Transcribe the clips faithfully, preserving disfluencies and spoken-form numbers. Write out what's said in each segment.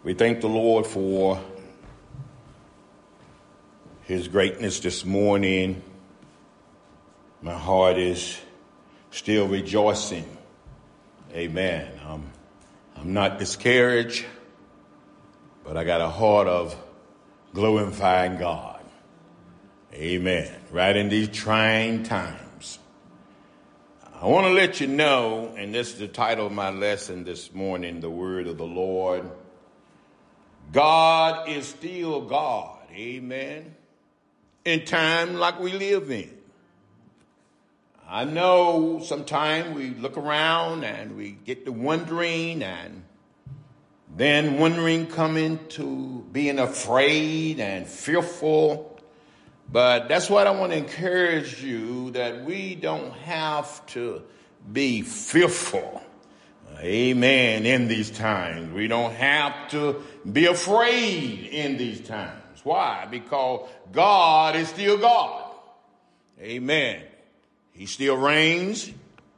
We thank the Lord for his greatness this morning. My heart is still rejoicing. Amen. Um, I'm not discouraged, but I got a heart of glorifying God. Amen. Right in these trying times. I want to let you know, and this is the title of my lesson this morning, the word of the Lord. God is still God. Amen. In time like we live in. I know sometimes we look around and we get to wondering, and then wondering come into being afraid and fearful. But that's what I want to encourage you, that we don't have to be fearful. Amen. In these times, we don't have to be afraid in these times. Why? Because God is still God. Amen. He still reigns.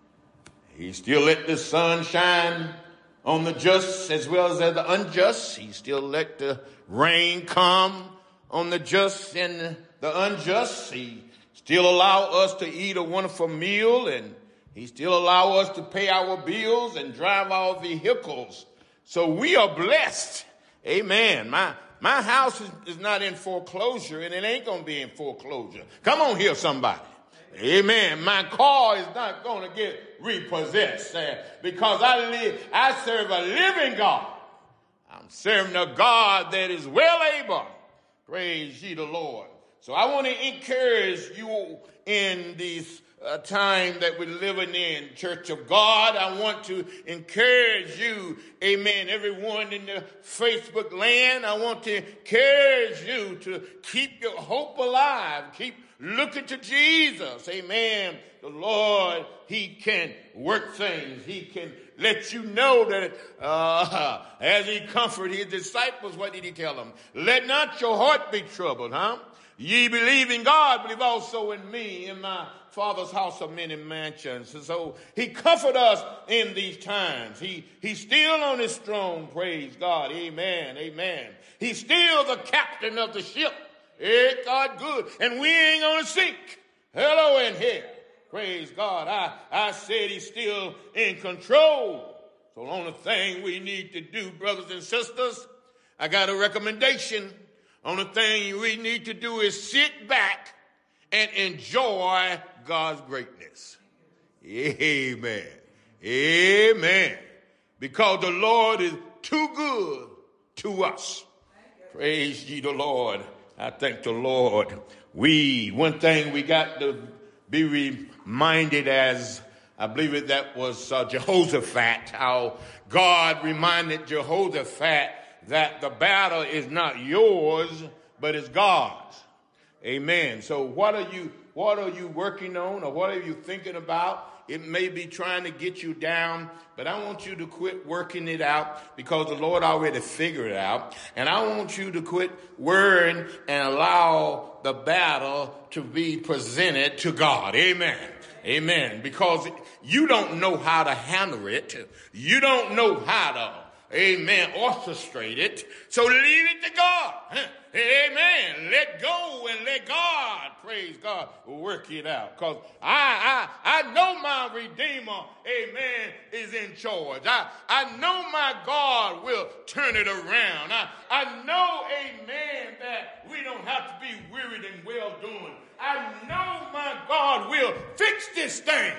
He still let the sun shine on the just as well as the unjust. He still let the rain come on the just and the unjust. He still allow us to eat a wonderful meal, and he still allow us to pay our bills and drive our vehicles. So we are blessed. Amen. My my house is, is not in foreclosure, and it ain't going to be in foreclosure. Come on here, somebody. Amen. My car is not going to get repossessed uh, because I live, I serve a living God. I'm serving a God that is well able. Praise ye the Lord. So I want to encourage you in this uh, time that we're living in, Church of God. I want to encourage you, amen, everyone in the Facebook land. I want to encourage you to keep your hope alive. Keep looking to Jesus. Amen. The Lord, he can work things. He can let you know that uh, as he comforted his disciples, what did he tell them? Let not your heart be troubled, huh? Ye believe in God, believe also in me. In my Father's house are many mansions. And so he comfort us in these times. He, he's still on his throne. Praise God. Amen. Amen. He's still the captain of the ship. Hey, God good. And we ain't going to sink. Hello in here. Praise God. I, I said he's still in control. So the only thing we need to do, brothers and sisters, I got a recommendation. Only thing we need to do is sit back and enjoy God's greatness. Amen. Amen. Because the Lord is too good to us. Praise ye the Lord. I thank the Lord. We, one thing we got to be reminded, as I believe it, that was uh, Jehoshaphat, how God reminded Jehoshaphat that the battle is not yours, but it's God's. Amen. So what are you, what are you working on, or what are you thinking about? It may be trying to get you down, but I want you to quit working it out, because the Lord already figured it out. And I want you to quit worrying and allow the battle to be presented to God. Amen. Amen. Because you don't know how to handle it. You don't know how to, amen, orchestrate it. So leave it to God. Amen. Let go and let God, praise God, work it out. Because I, I, I know my Redeemer, amen, is in charge. I, I know my God will turn it around. I, I know, amen, that we don't have to be wearied and well doing. I know my God will fix this thing.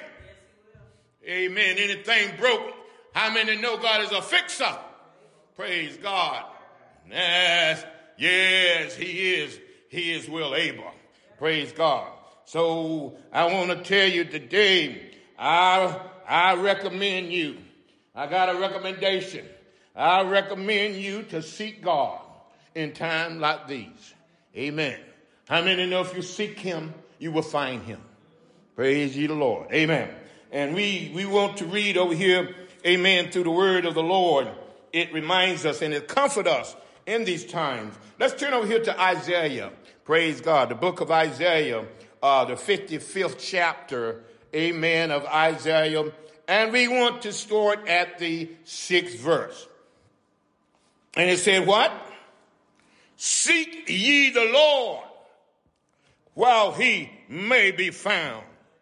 Amen. Anything broke, how many know God is a fixer? Praise God. Yes, yes, he is. He is well able. Praise God. So I want to tell you today, I, I recommend you. I got a recommendation. I recommend you to seek God in times like these. Amen. How many know if you seek him, you will find him? Praise ye the Lord. Amen. And we, we want to read over here, amen, through the word of the Lord. It reminds us and it comforts us in these times. Let's turn over here to Isaiah. Praise God. The book of Isaiah, uh, the fifty-fifth chapter, amen, of Isaiah. And we want to start at the sixth verse. And it said what? Seek ye the Lord while he may be found.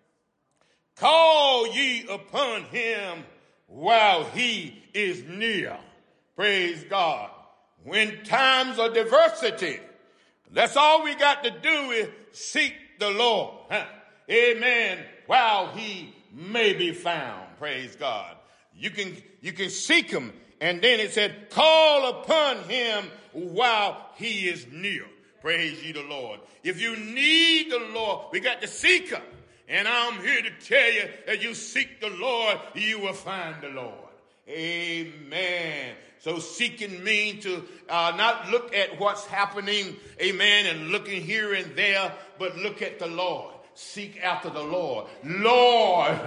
Call ye upon him while he is near. Praise God. When times of diversity, that's all we got to do is seek the Lord. Huh? Amen. While he may be found. Praise God. You can, you can seek him. And then it said, call upon him while he is near. Praise ye the Lord. If you need the Lord, we got to seek him. And I'm here to tell you that you seek the Lord, you will find the Lord. Amen. So seeking means to uh, not look at what's happening, amen, and looking here and there, but look at the Lord. Seek after the Lord. Lord,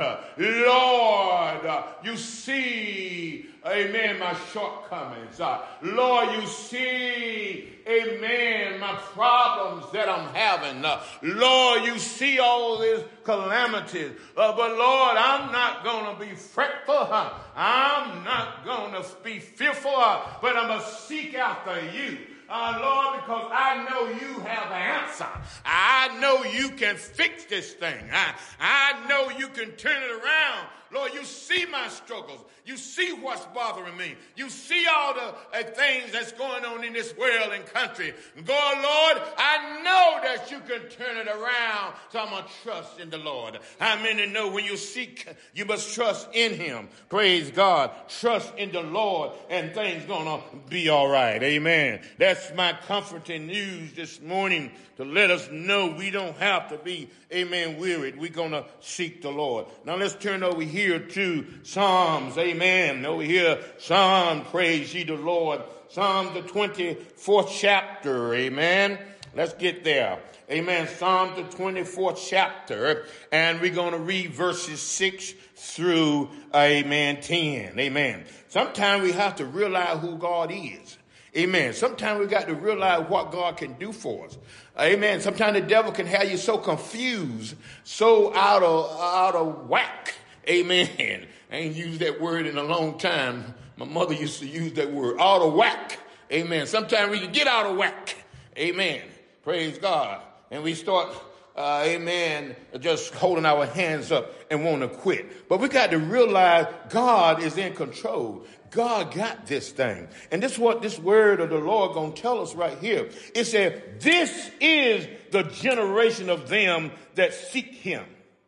Lord, you see, amen, my shortcomings. Uh, Lord, you see, amen, my problems that I'm having. Uh, Lord, you see all these calamities. Uh, but Lord, I'm not going to be fretful. Uh, I'm not going to be fearful, uh, but I'm going to seek after you. Uh, Lord, because I know you have an answer. I know you can fix this thing. I, I know you can turn it around. Lord, you see my struggles. You see what's bothering me. You see all the uh, things that's going on in this world and country. God, Lord, I know that you can turn it around, so I'm going to trust in the Lord. How many know when you seek, you must trust in him? Praise God. Trust in the Lord, and things going to be all right. Amen. That's my comforting news this morning, to let us know we don't have to be, amen, wearied. We're going to seek the Lord. Now let's turn over here to Psalms. Amen. Over here, Psalm, praise ye the Lord. Psalm the twenty-fourth chapter. Amen. Let's get there. Amen. Psalm the twenty-fourth chapter. And we're going to read verses six through, amen, ten. Amen. Sometimes we have to realize who God is. Amen. Sometimes we got to realize what God can do for us. Amen. Sometimes the devil can have you so confused, so out of, out of whack. Amen. I ain't used that word in a long time. My mother used to use that word, out of whack. Amen. Sometimes we can get out of whack. Amen. Praise God. And we start, uh, amen, just holding our hands up and want to quit. But we got to realize God is in control. God got this thing. And this is what this word of the Lord going to tell us right here. It said, this is the generation of them that seek him,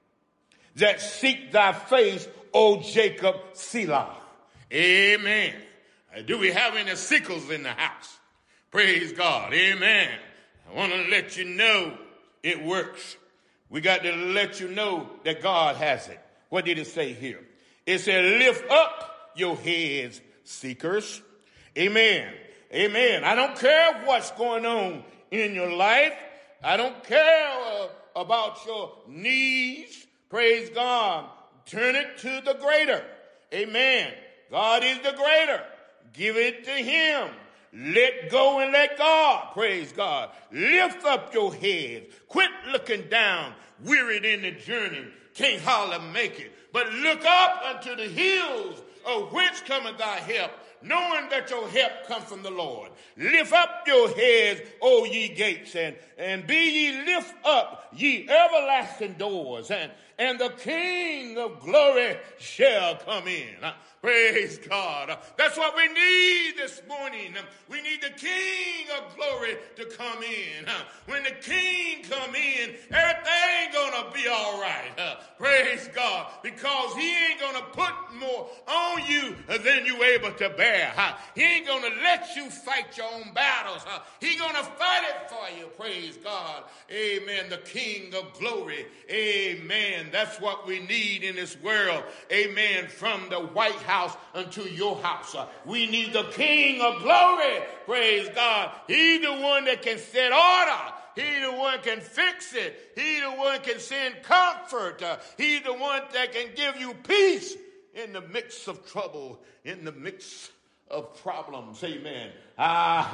that seek thy face, O Jacob, Selah. Amen. Do we have any sickles in the house? Praise God. Amen. I want to let you know it works. We got to let you know that God has it. What did it say here? It said, lift up your heads, seekers. Amen. Amen. I don't care what's going on in your life. I don't care uh, about your needs. Praise God. Turn it to the greater. Amen. God is the greater. Give it to him. Let go and let God. Praise God. Lift up your heads. Quit looking down, wearied in the journey. Can't hardly make it. But look up unto the hills, of which cometh thy help, knowing that your help comes from the Lord. Lift up your heads, O ye gates, and, and be ye lift up, ye everlasting doors, and, and the King of glory shall come in. Uh, praise God. Uh, that's what we need this morning. Uh, we need the King of glory to come in. Uh, when the King come in, everything gonna be all right. Uh, praise God. Because he ain't gonna put more on you than you able to bear. Uh, he ain't gonna let you fight your own battles. Uh, he gonna fight it for you. Praise God. Amen. The King of glory. Amen. That's what we need in this world. Amen. From the White House unto your house. Uh, we need the King of glory. Praise God. He's the one that can set order. He the one can fix it. He the one can send comfort. Uh, he the one that can give you peace in the midst of trouble, in the midst of problems. Amen. Ah,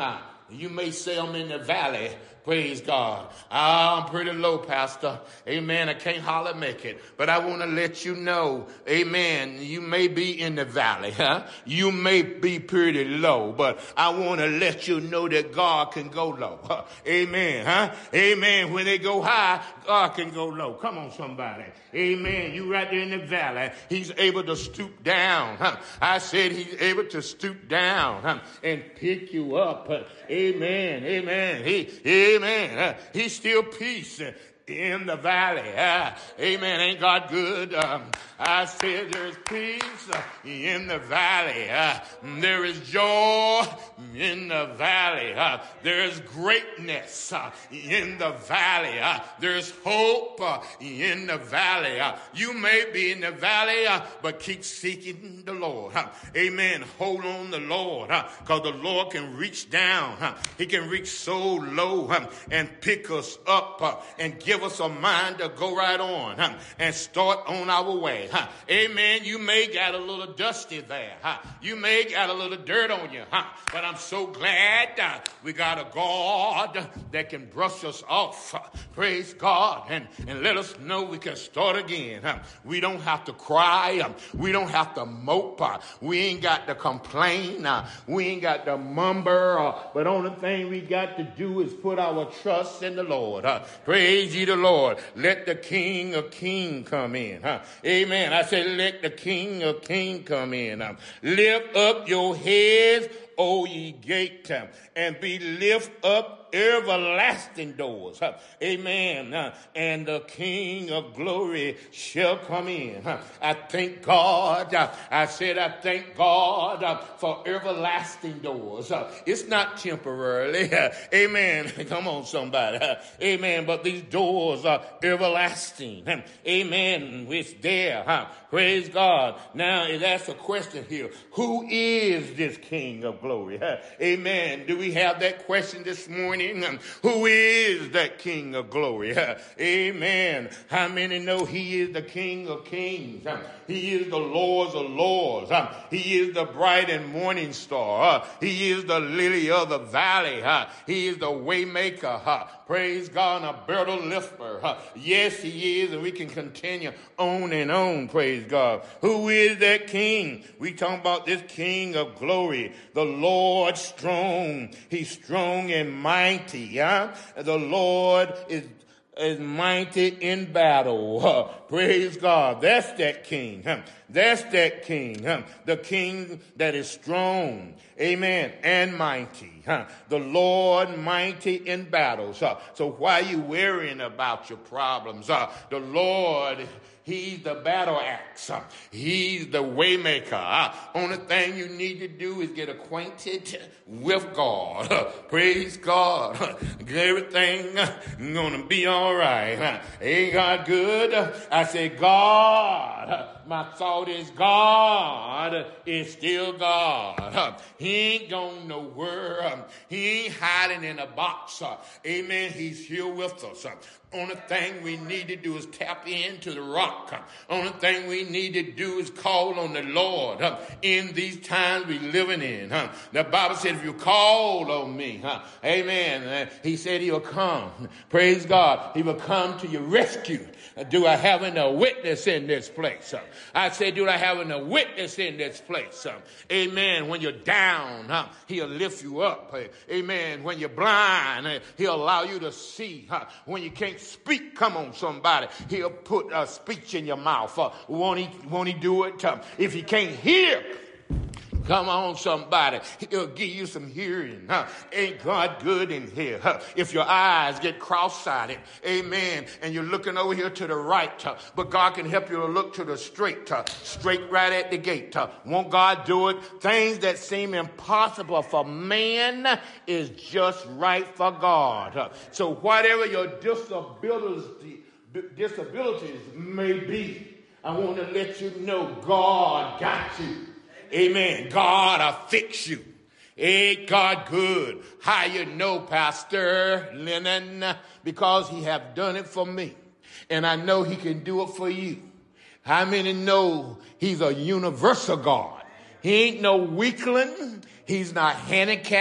You may say I'm in the valley. Praise God. I'm pretty low, Pastor. Amen. I can't hardly make it. But I want to let you know, amen, you may be in the valley. Huh? You may be pretty low. But I want to let you know that God can go low. Huh? Amen. Huh? Amen. When they go high, God can go low. Come on, somebody. Amen. You right there in the valley. He's able to stoop down. Huh? I said he's able to stoop down huh? and pick you up. Huh? Amen. Amen. He, amen. Uh, he's still peace in the valley. Uh, amen. Ain't God good? Um, I said there's peace uh, in the valley. Uh, there is joy in the valley. Uh, there's greatness uh, in the valley. Uh, there's hope uh, in the valley. Uh, you may be in the valley, uh, but keep seeking the Lord. Uh, amen. Hold on the Lord, because uh, the Lord can reach down. Uh, he can reach so low uh, and pick us up uh, and give us a mind to go right on uh, and start on our way. Huh? Amen. You may got a little dusty there. Huh? You may got a little dirt on you. Huh? But I'm so glad uh, we got a God that can brush us off. Uh, praise God. And, and let us know we can start again. Huh? We don't have to cry. Um, we don't have to mope. Uh, we ain't got to complain. Uh, we ain't got to mumber. Uh, but only thing we got to do is put our trust in the Lord. Uh, praise ye the Lord. Let the King of Kings come in. Huh? Amen. I say, let the King of Kings come in. Um, lift up your heads, O ye gate, um, and be lift up everlasting doors. Uh, amen. Uh, and the King of glory shall come in. Uh, I thank God. Uh, I said, I thank God uh, for everlasting doors. Uh, it's not temporarily. Uh, amen. Come on, somebody. Uh, amen. But these doors are everlasting. Uh, amen. It's there. Huh? Praise God. Now, that's a question here. Who is this King of glory? Uh, amen. Do we have that question this morning? Um, who is that King of glory? Uh, amen. How many know he is the King of kings? Um, he is the Lord of lords. Um, he is the bright and morning star. Uh, he is the lily of the valley. Uh, he is the way maker. Uh, praise God, a burden lifter. Uh, yes, he is, and we can continue on and on. Praise God. Who is that King? We talking about this King of glory, the Lord strong. He's strong and mighty. Huh? The Lord is is mighty in battle. Uh, praise God. That's that King. Huh? That's that King. Huh? The King that is strong. Amen. And mighty. Huh? The Lord mighty in battles. Uh, so why are you worrying about your problems? Uh, the Lord, he's the battle axe. Uh, he's the waymaker. Uh, only thing you need to do is get acquainted with God. Uh, praise God. Uh, everything uh, gonna be all right. Uh, ain't God good? Uh, I say, God. Uh, my thought is God is still God. Uh, he ain't going nowhere. Um, he ain't hiding in a box. Uh, amen. He's here with us. Uh, only thing we need to do is tap into the rock. Uh, only thing we need to do is call on the Lord uh, in these times we living in. Uh, the Bible said, if you call on me, uh, amen, uh, he said he will come. Praise God. He will come to your rescue. Uh, do I have a witness in this place? Uh, I said, do I have a witness in this place? Uh, amen. When you're down, uh, he'll lift you up. Uh, amen. When you're blind, uh, he'll allow you to see. Uh, when you can't speak, come on, somebody, he'll put uh, speech in your mouth. Uh, won't he, won't he do it? Uh, if you can't hear, come on, somebody, he'll give you some hearing. Huh? Ain't God good in here? Huh? If your eyes get cross-eyed, amen, and you're looking over here to the right, huh? But God can help you to look to the straight, huh? Straight right at the gate. Huh? Won't God do it? Things that seem impossible for man is just right for God. Huh? So whatever your disabilities, disabilities may be, I want to let you know God got you. Amen. God will fix you. Ain't God good? How you know, Pastor Lennon? Because he have done it for me. And I know he can do it for you. How many know he's a universal God? He ain't no weakling. He's not handicapped.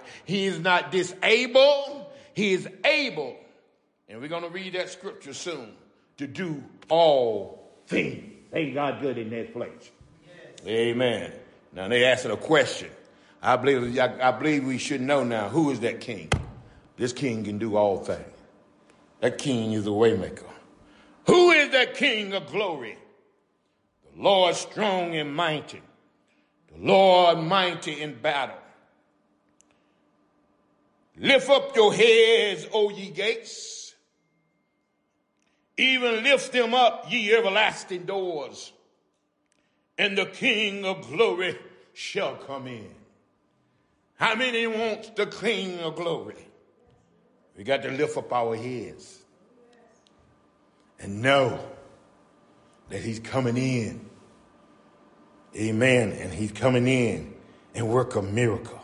He is not disabled. He is able. And we're going to read that scripture soon. To do all things. Ain't God good in that place? Yes. Amen. Now they asking a question. I believe I, I believe we should know now, who is that king? This king can do all things. That king is a waymaker. Who is that king of glory? The Lord strong and mighty. The Lord mighty in battle. Lift up your heads, O ye gates. Even lift them up, ye everlasting doors, and the King of glory shall come in. How many wants the King of glory? We got to lift up our heads and know that he's coming in. Amen. And he's coming in and work a miracle.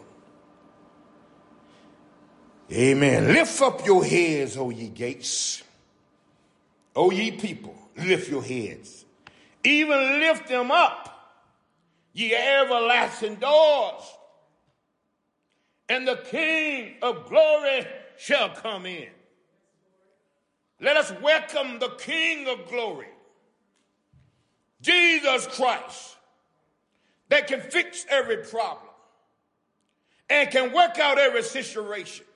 Amen. Lift up your heads, O ye gates. O ye people, lift your heads. Even lift them up, ye everlasting doors, and the King of glory shall come in. Let us welcome the King of glory, Jesus Christ, that can fix every problem and can work out every situation.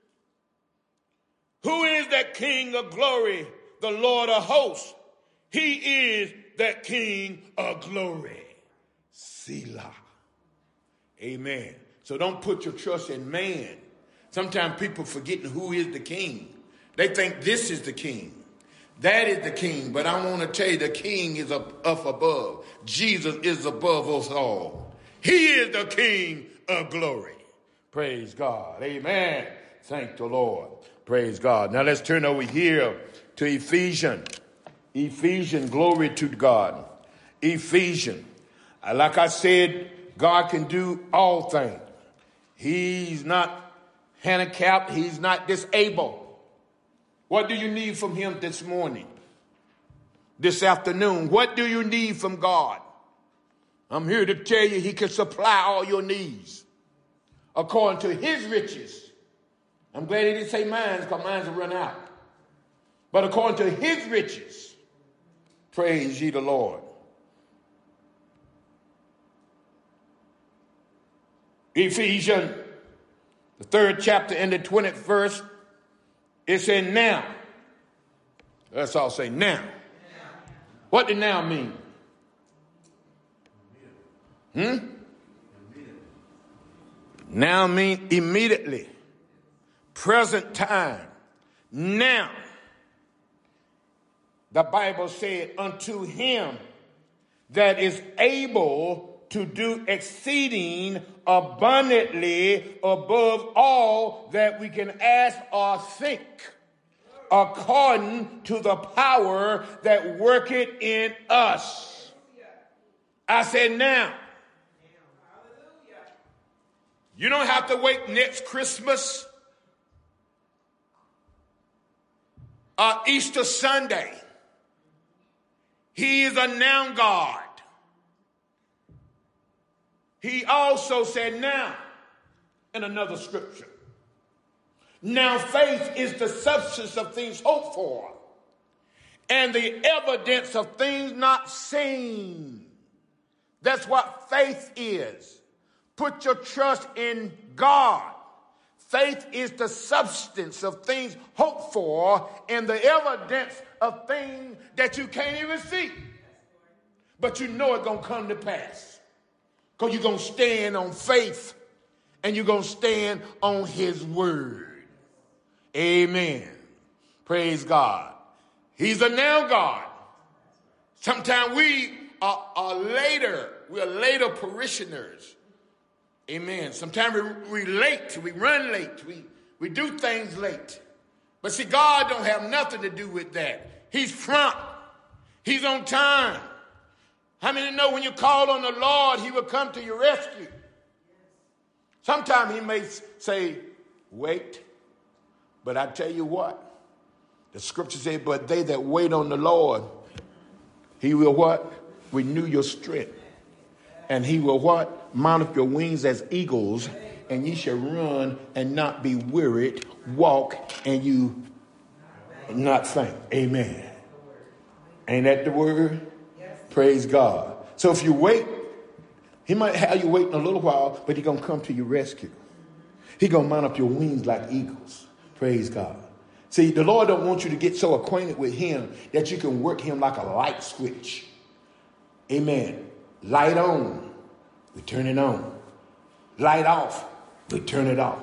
Who is that King of glory? The Lord of hosts. He is that King of glory. Selah. Amen. So don't put your trust in man. Sometimes people forgetting who is the king. They think this is the king. That is the king. But I want to tell you, the king is up, up above. Jesus is above us all. He is the King of glory. Praise God. Amen. Thank the Lord. Praise God. Now let's turn over here to Ephesians. Ephesians, glory to God. Ephesians. Like I said, God can do all things. He's not handicapped. He's not disabled. What do you need from him this morning? This afternoon? What do you need from God? I'm here to tell you he can supply all your needs according to his riches. I'm glad he didn't say mine, because mine will run out. But according to his riches, praise ye the Lord. Ephesians, the third chapter and the twentieth verse, it said now. Let's all say now. What did now mean? Hmm? Now means immediately. Present time. Now. The Bible said, unto him that is able to do exceeding abundantly above all that we can ask or think, according to the power that worketh in us. I said now. You don't have to wait next Christmas or Easter Sunday. He is a now God. He also said now in another scripture. Now faith is the substance of things hoped for and the evidence of things not seen. That's what faith is. Put your trust in God. Faith is the substance of things hoped for and the evidence of things that you can't even see. But you know it's going to come to pass. Because you're going to stand on faith and you're going to stand on his word. Amen. Praise God. He's a now God. Sometimes we are, are later. We are later parishioners. Amen. Sometimes we, we late. We run late. We, we do things late. But see, God don't have nothing to do with that. He's prompt. He's on time. How many know when you call on the Lord, he will come to your rescue? Sometimes he may say, wait. But I tell you what, the scripture says, but they that wait on the Lord, he will what? Renew your strength. And he will what? Mount up your wings as eagles, and ye shall run and not be wearied, walk and you not faint. Amen. Ain't that the word? Praise God. So if you wait, he might have you waiting a little while, but he's going to come to your rescue. He's going to mount up your wings like eagles. Praise God. See, the Lord don't want you to get so acquainted with him that you can work him like a light switch. Amen. Light on, we turn it on. Light off, we turn it off.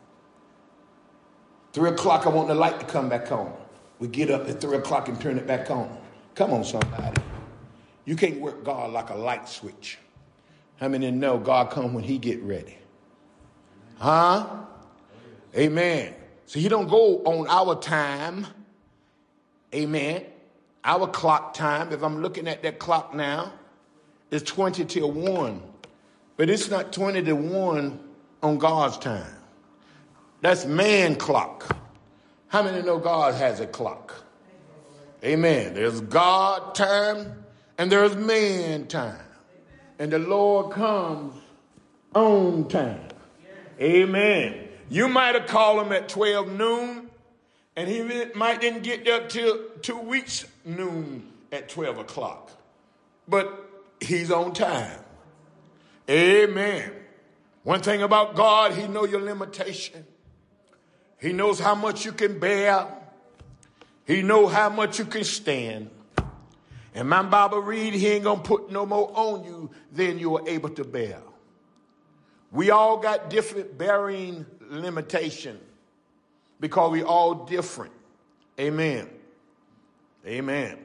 Three o'clock, I want the light to come back on. We get up at three o'clock and turn it back on. Come on, somebody. You can't work God like a light switch. How many know God come when he get ready? Huh? Amen. So he don't go on our time. Amen. Our clock time. If I'm looking at that clock now, it's twenty till one. But it's not twenty to one on God's time. That's man clock. How many know God has a clock? Amen. There's God time and there's man time. And the Lord comes on time. Amen. You might have called him at twelve noon, and he might didn't get there till two weeks noon at twelve o'clock. But he's on time. Amen. One thing about God, he knows your limitation. He knows how much you can bear. He knows how much you can stand. And my Bible read, he ain't going to put no more on you than you are able to bear. We all got different bearing limitation because we all different. Amen. Amen.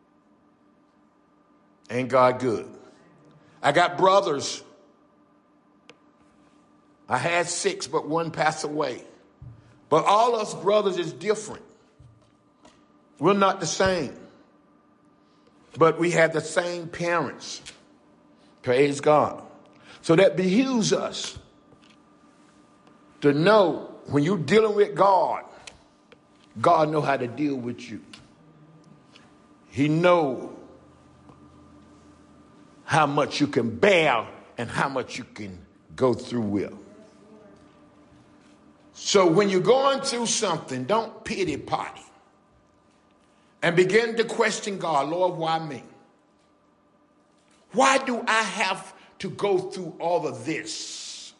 Ain't God good? I got brothers. I had six, but one passed away. But all us brothers is different. We're not the same. But we have the same parents. Praise God. So that behooves us to know when you're dealing with God, God know how to deal with you. He knows how much you can bear and how much you can go through with. So when you're going through something, don't pity party and begin to question God. Lord, why me? Why do I have to go through all of this?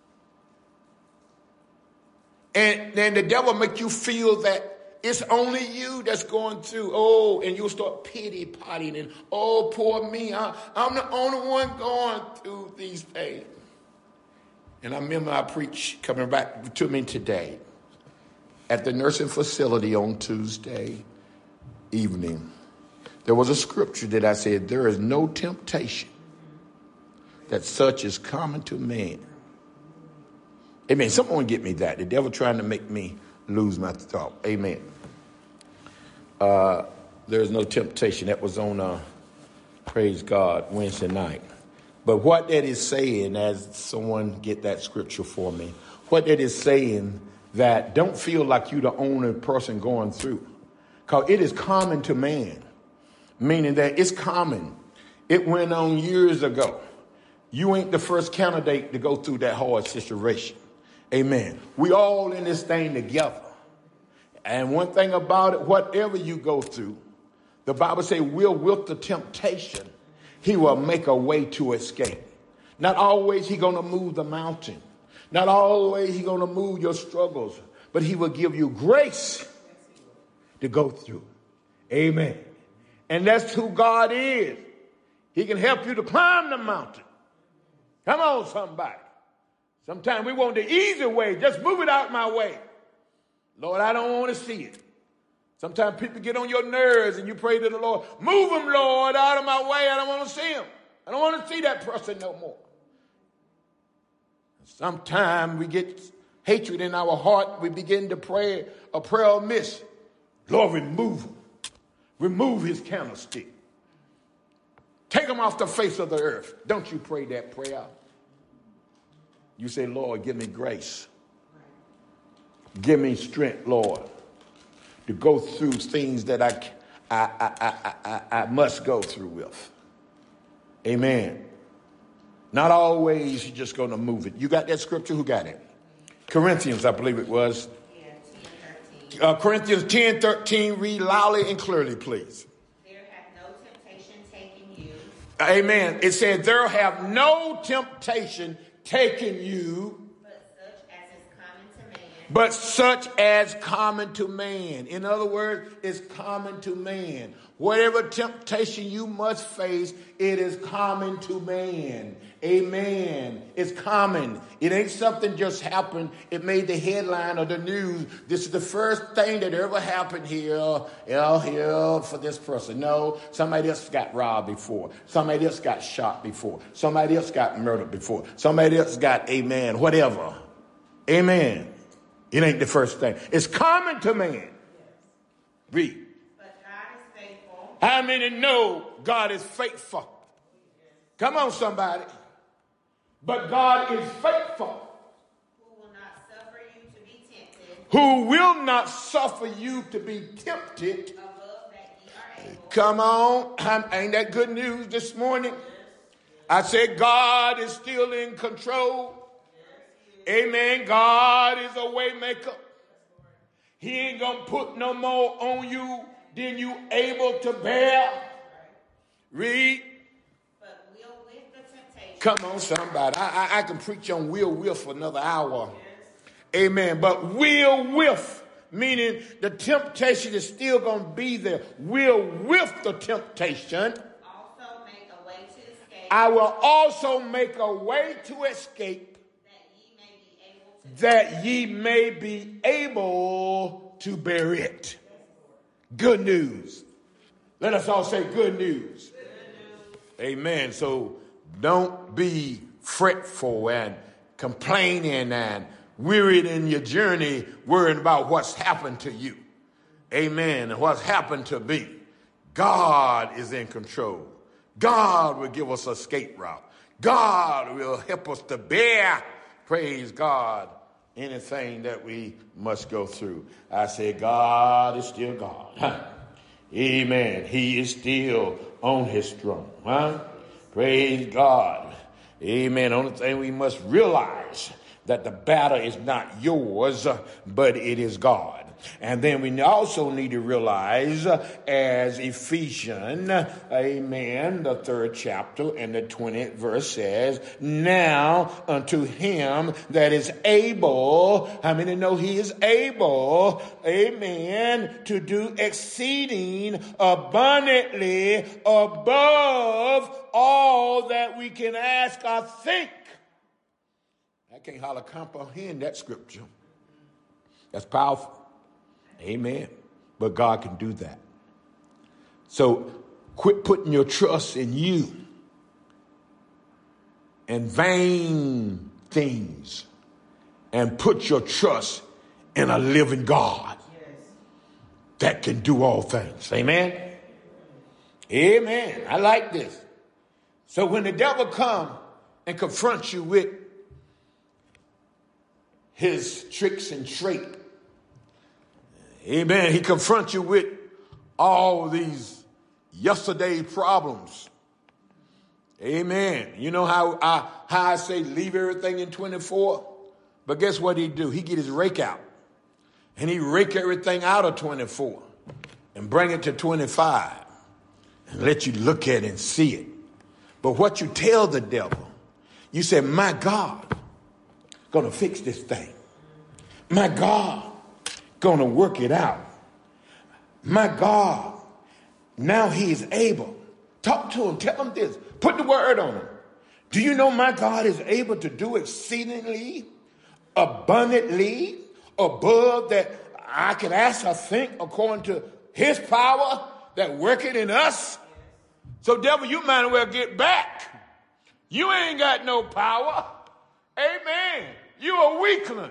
And then the devil make you feel that it's only you that's going through. Oh, and you'll start pity partying and, oh, poor me. I, I'm the only one going through these things. And I remember I preached coming back to me today at the nursing facility on Tuesday evening. There was a scripture that I said, there is no temptation that such is common to man. Amen. Someone get me that. The devil trying to make me lose my thought. Amen. Uh, there is no temptation. That was on, uh, praise God, Wednesday night. But what that is saying, as someone get that scripture for me, what that is saying that don't feel like you're the only person going through. Because it is common to man, meaning that it's common. It went on years ago. You ain't the first candidate to go through that hard situation. Amen. We all in this thing together. And one thing about it, whatever you go through, the Bible says, we'll with the temptation, he will make a way to escape. Not always he going to move the mountain. Not always he going to move your struggles. But he will give you grace to go through. Amen. And that's who God is. He can help you to climb the mountain. Come on, somebody. Sometimes we want the easy way. Just move it out my way. Lord, I don't want to see it. Sometimes people get on your nerves and you pray to the Lord, move them, Lord, out of my way. I don't want to see him. I don't want to see that person no more. Sometimes we get hatred in our heart. We begin to pray a prayer of miss. Lord, remove him. Remove his candlestick. Take him off the face of the earth. Don't you pray that prayer. You say, Lord, give me grace. Give me strength, Lord, to go through things that I, I, I, I, I, I must go through with. Amen. Not always you're just going to move it. You got that scripture? Who got it? Corinthians, I believe it was. Yeah, ten, thirteen. Uh, Corinthians ten, thirteen. Read loudly and clearly, please. There hath no temptation taken you. Amen. It said, there have no temptation taken you, but such as common to man. In other words, it's common to man. Whatever temptation you must face, it is common to man. Amen. It's common. It ain't something just happened. It made the headline of the news. This is the first thing that ever happened here, you know, here for this person. No, somebody else got robbed before. Somebody else got shot before. Somebody else got murdered before. Somebody else got, amen, whatever. Amen. It ain't the first thing. It's common to man. Read. But God is faithful. How many know God is faithful? Come on, somebody. But God is faithful. Who will not suffer you to be tempted. Who will not suffer you to be tempted. Above that ye are able. Come on. Ain't that good news this morning? I said God is still in control. Amen. God is a way maker. He ain't going to put no more on you than you able to bear. Read. But will with the temptation. Come on, somebody. I, I, I can preach on will with for another hour. Amen. But will with, meaning the temptation is still going to be there. Will with the temptation. Also make a way to escape. I will also make a way to escape. That ye may be able to bear it. Good news. Let us all say good news. Good news. Amen. So don't be fretful and complaining and wearied in your journey, worrying about what's happened to you. Amen. And what's happened to me. God is in control. God will give us an escape route. God will help us to bear, praise God, anything that we must go through. I say God is still God. Amen. He is still on his throne. Huh? Praise God. Amen. Only thing we must realize that the battle is not yours, but it is God. And then we also need to realize, uh, as Ephesians, amen, the third chapter and the twentieth verse says, now unto him that is able, how many know he is able, amen, to do exceeding abundantly above all that we can ask or think. I can't hardly comprehend that scripture. That's powerful. Amen. But God can do that. So quit putting your trust in you and vain things and put your trust in a living God that can do all things. Amen. Amen. I like this. So when the devil comes and confronts you with his tricks and traits, amen, he confronts you with all these yesterday problems. Amen. You know how I, how I say leave everything in twenty-four? But guess what he do? He get his rake out. And he rake everything out of twenty-four and bring it to twenty-five and let you look at it and see it. But what you tell the devil, you say, my God, gonna fix this thing. My God, gonna work it out. My God, now he is able. Talk to him. Tell him this. Put the word on him. Do you know my God is able to do exceedingly, abundantly, above that I can ask or think according to his power that worketh in us? So devil, you might as well get back. You ain't got no power. Amen. You a weakling.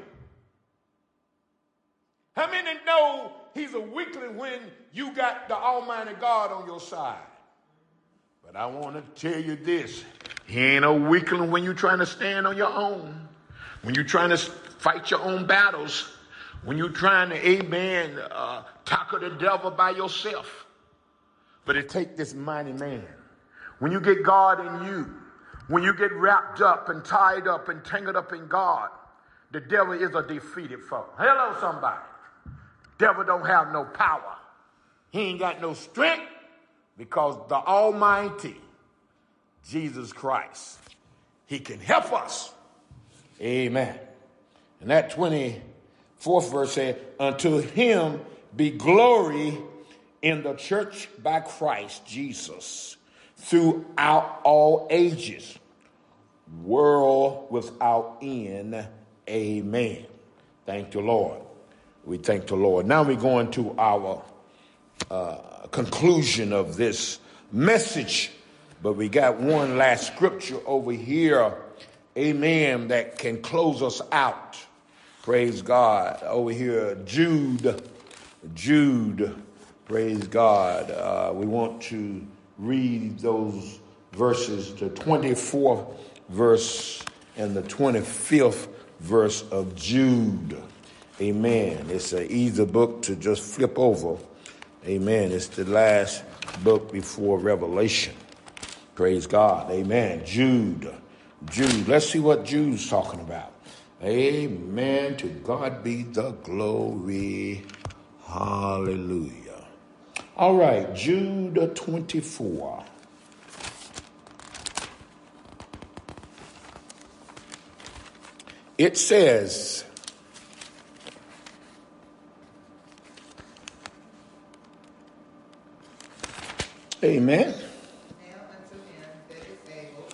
How many know he's a weakling when you got the Almighty God on your side? But I want to tell you this. He ain't a weakling when you're trying to stand on your own. When you're trying to fight your own battles. When you're trying to, amen, uh, tackle the devil by yourself. But it takes this mighty man. When you get God in you, When you get wrapped up and tied up and tangled up in God, the devil is a defeated foe. Hello, somebody. Devil don't have no power. He ain't got no strength because the Almighty, Jesus Christ, he can help us. Amen. And that twenty-fourth verse said, unto him be glory in the church by Christ Jesus throughout all ages, world without end. Amen. Thank the Lord. We thank the Lord. Now we go into our uh, conclusion of this message, but we got one last scripture over here, amen, that can close us out. Praise God. Over here, Jude, Jude, praise God. Uh, we want to read those verses, the twenty-fourth verse and the twenty-fifth verse of Jude. Amen. It's an easy book to just flip over. Amen. It's the last book before Revelation. Praise God. Amen. Jude. Jude. Let's see what Jude's talking about. Amen. To God be the glory. Hallelujah. All right. Jude twenty-four. It says, amen. Now unto him that is able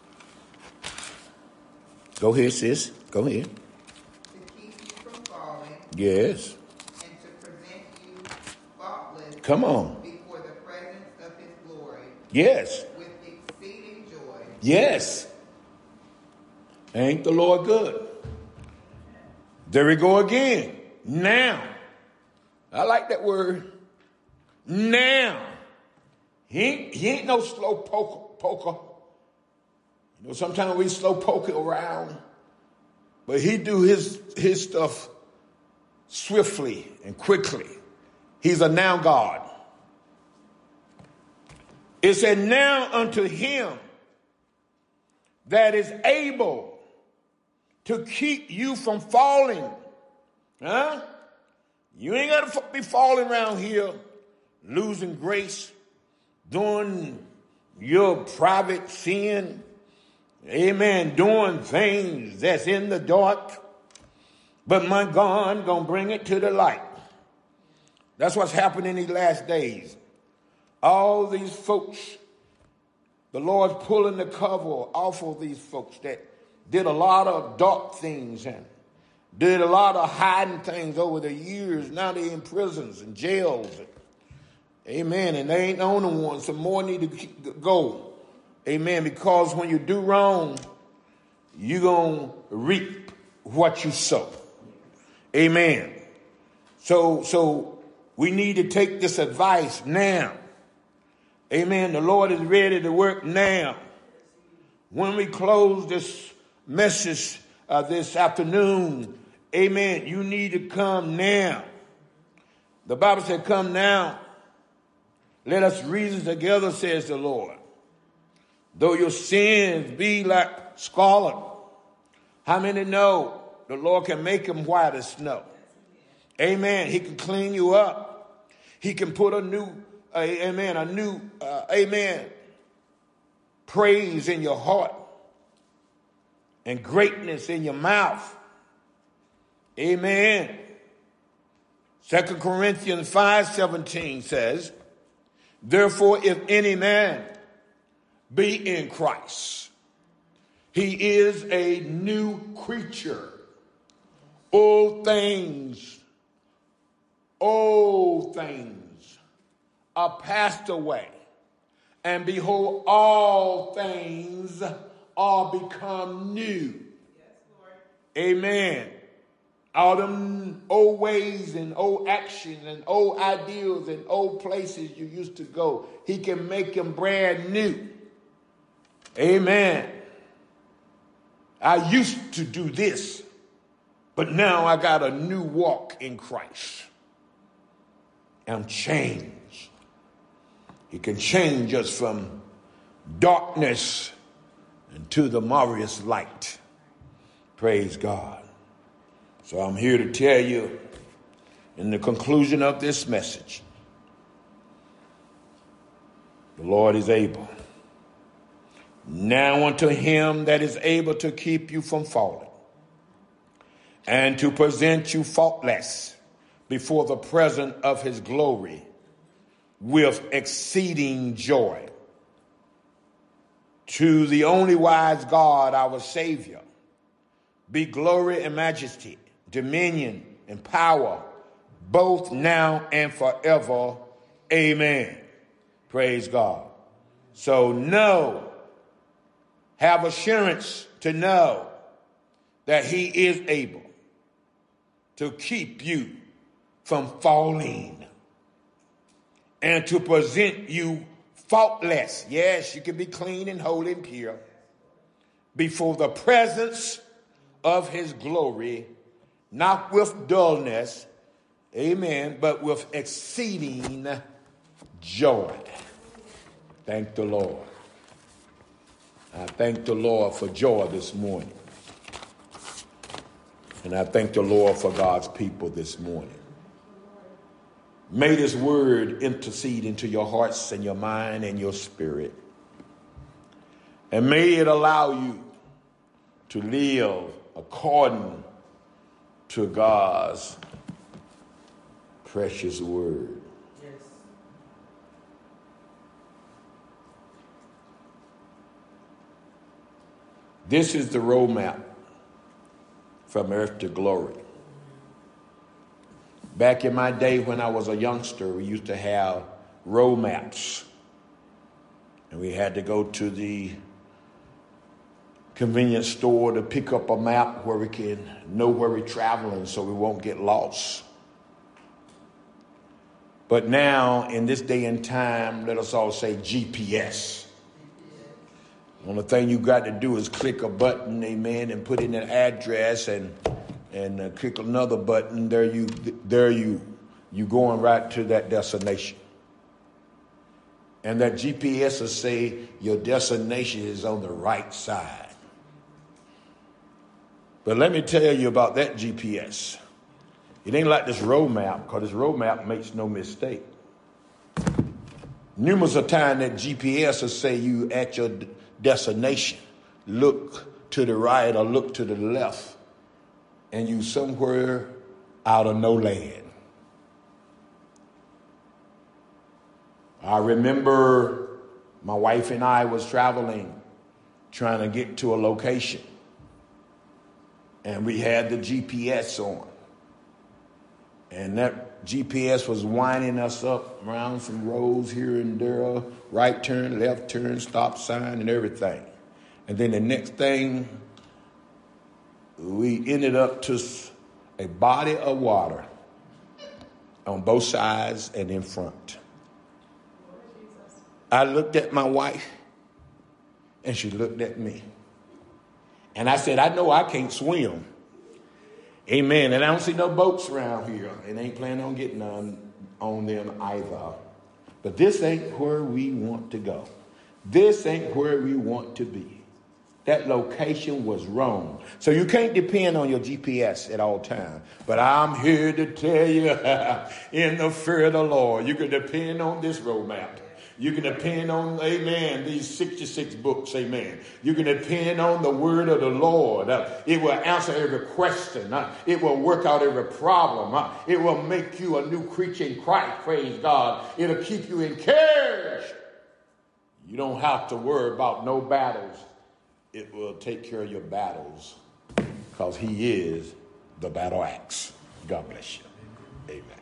Go ahead, sis. Go ahead. to keep you from falling, Yes. and to present you faultless Come on. before the presence of his glory Yes. with exceeding joy. Yes. Ain't the Lord good? There we go again. Now. I like that word. Now. He ain't, he ain't no slow poker. poker. You know, sometimes we slow poke around, but he do his, his stuff swiftly and quickly. He's a now God. It said, now unto him that is able to keep you from falling. Huh? You ain't got to be falling around here, losing grace, doing your private sin. Amen. Doing things that's in the dark. But my God gonna bring it to the light. That's what's happening in these last days. All these folks, the Lord's pulling the cover off of these folks that did a lot of dark things and did a lot of hiding things over the years. Now they're in prisons and jails. Amen. And they ain't the only ones. Some more need to go. Amen. Because when you do wrong, you're going to reap what you sow. Amen. So, so we need to take this advice now. Amen. The Lord is ready to work now. When we close this message uh, this afternoon, amen, you need to come now. The Bible said, come now. Let us reason together, says the Lord. Though your sins be like scarlet, how many know the Lord can make them white as snow? Amen. He can clean you up. He can put a new, uh, amen, a new, uh, amen, praise in your heart and greatness in your mouth. Amen. Second Corinthians five seventeen says, therefore, if any man be in Christ, he is a new creature. Old things, old things are passed away. And behold, all things are become new. Yes, Lord. Amen. All them old ways and old actions and old ideals and old places you used to go, he can make them brand new. Amen. I used to do this, but now I got a new walk in Christ. I'm changed. He can change us from darkness, and to the marvelous light. Praise God. So I'm here to tell you in the conclusion of this message, the Lord is able. Now unto him that is able to keep you from falling and to present you faultless before the presence of his glory with exceeding joy. To the only wise God, our Savior, be glory and majesty, dominion and power, both now and forever. Amen. Praise God. So know, have assurance to know that he is able to keep you from falling and to present you faultless. Yes, you can be clean and holy and pure before the presence of his glory, not with dullness, amen, but with exceeding joy. Thank the Lord. I thank the Lord for joy this morning. And I thank the Lord for God's people this morning. May this word intercede into your hearts and your mind and your spirit. And may it allow you to live according to God's precious word. Yes. This is the roadmap from earth to glory. Back in my day when I was a youngster, we used to have road maps. And we had to go to the convenience store to pick up a map where we can know where we're traveling so we won't get lost. But now, in this day and time, let us all say G P S. The only thing you got to do is click a button, amen, and put in an address and and uh, click another button. There you, there you, you going right to that destination. And that G P S will say your destination is on the right side. But let me tell you about that G P S. It ain't like this road map, because this road map makes no mistake. Numerous of times that G P S will say you at your destination, look to the right or look to the left, and you somewhere out of no land. I remember my wife and I was traveling, trying to get to a location. And we had the G P S on. And that G P S was winding us up around some roads here and there, right turn, left turn, stop sign, and everything. And then the next thing, we ended up to a body of water on both sides and in front. I looked at my wife, and she looked at me. And I said, I know I can't swim. Amen. And I don't see no boats around here, and ain't planning on getting none on them either. But this ain't where we want to go. This ain't where we want to be. That location was wrong. So you can't depend on your G P S at all times. But I'm here to tell you, in the fear of the Lord, you can depend on this road map. You can depend on, amen, these sixty-six books, amen. You can depend on the word of the Lord. Uh, it will answer every question. Uh, it will work out every problem. Uh, it will make you a new creature in Christ, praise God. It'll keep you encouraged. You don't have to worry about no battles. It will take care of your battles because he is the battle axe. God bless you. Amen.